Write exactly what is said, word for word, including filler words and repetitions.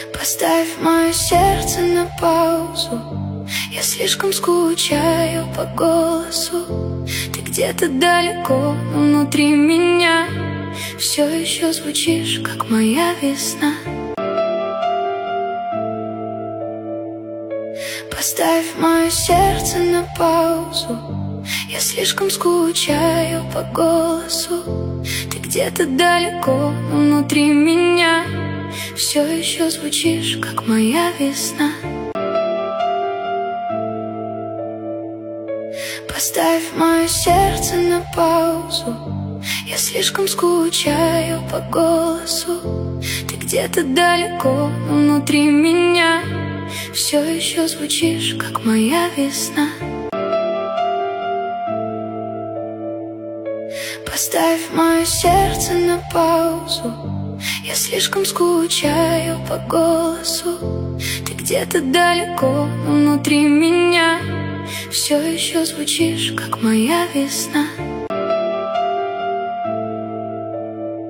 Поставь мое сердце на паузу. Я слишком скучаю по голосу. Ты где-то далеко, но внутри меня все еще звучишь, как моя весна. Поставь мое сердце на паузу. Я слишком скучаю по голосу. Ты где-то далеко, но внутри меня все еще звучишь, как моя весна. Поставь мое сердце на паузу. Я слишком скучаю по голосу. Ты где-то далеко, но внутри меня все еще звучишь, как моя весна. Поставь мое сердце на паузу. Я слишком скучаю по голосу. Ты где-то далеко, но внутри меня все еще звучишь, как моя весна.